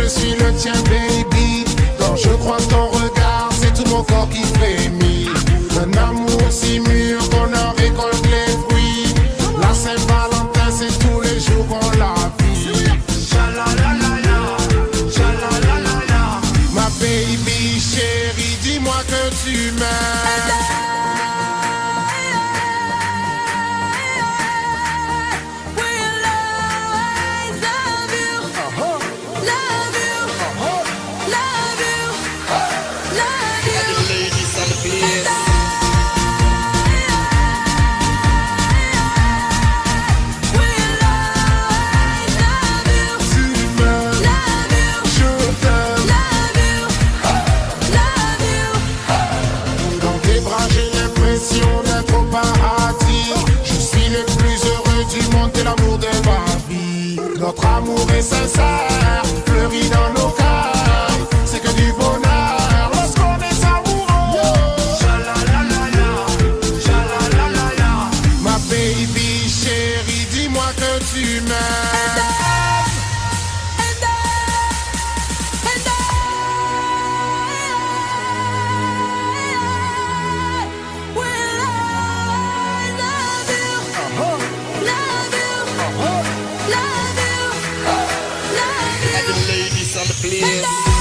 je suis le tien, baby. Quand je crois ton regard, c'est tout mon corps qui frémit. Un amour si mûr qu'on en récolte les fruits. La Saint-Valentin, c'est tous les jours qu'on la vit. Ma baby chérie, dis-moi que tu m'aimes. Notre amour est sincère, fleuri dans nos cœurs. C'est que du bonheur lorsqu'on est amoureux. Ma baby chérie, dis-moi que tu m'aimes. Please.